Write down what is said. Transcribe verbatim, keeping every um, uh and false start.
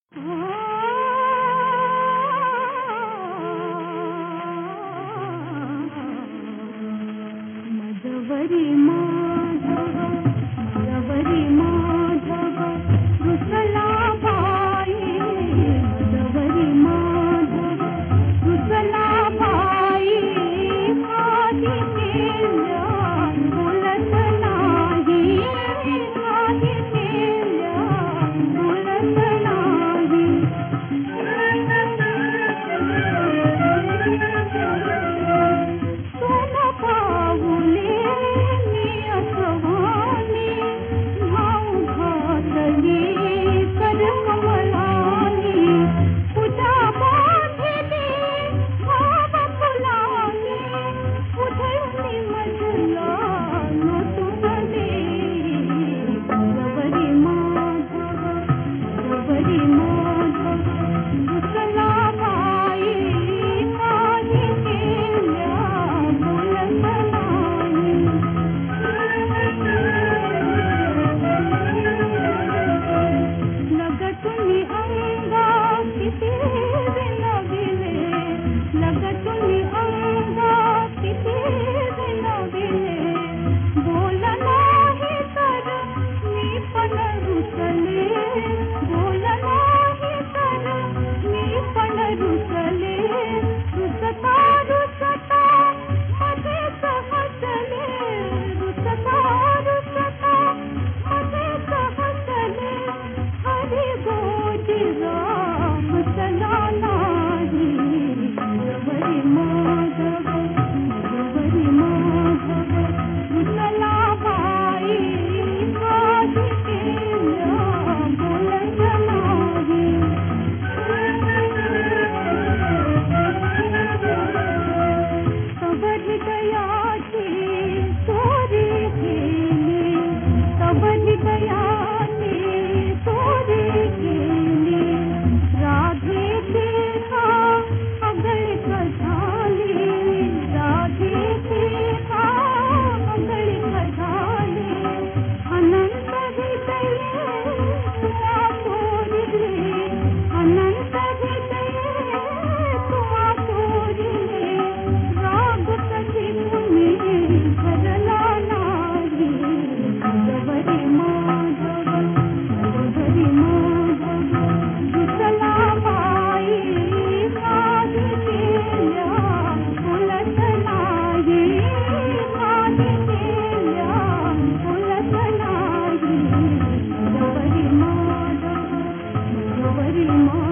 मजवरी माधव मजवरी माधव रुसला बाई मजवरी माधव रुसला बाई आधी मेल्या बोलत नाही आधी मेल्या बोलत नाही सोनं पाऊले मी असवानी भाऊ घातली कर कमलानी पूजा बांधली भाव फुलानी उधळली मजला नोटुमली मजवरी माधव मजवरी माधव रुसला बाई काही केल्या बोलत नाही लगतुनी अंगा किती विनविले लगतुनी अंगा किती विनविले बोल नाही तर मी पण रुसले बोल नाही तर मी पण रुसले रुसता रुसता मध्येच हसले रुसता रुसता मध्येच हसले हरी गोजीरा हसला नाही मजवरी माधव मजवरी माधव रुसला बाई काही केल्या बोलत नाही तब हृदयाची चोरी केली तब हृदयाची चोरी केली राधेची का अगळिक झाली राधेची का अगळिक झाली अनंत हृदये तुला चोरिले अनंत हृदये तुला चोरिले राग कधी कुणी भरला नाही मजवरी माधव मजवरी माधव रुसला बाई काही केल्या बोलत नाही काही केल्या बोलत नाही मजवरी माधव मजवरी माधव